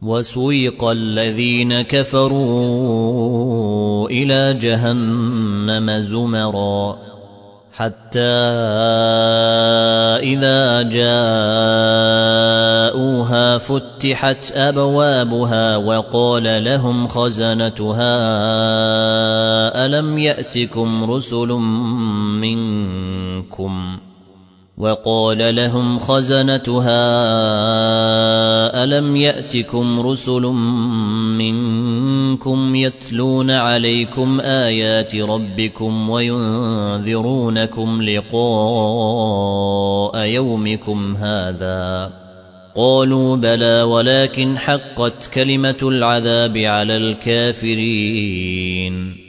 وسويق الذين كفروا إلى جهنم زمرا حتى إذا جاءوها فتحت أبوابها وقال لهم خزنتها ألم يأتكم رسل منكم يتلون عليكم آيات ربكم وينذرونكم لقاء يومكم هذا قالوا بلى ولكن حقت كلمة العذاب على الكافرين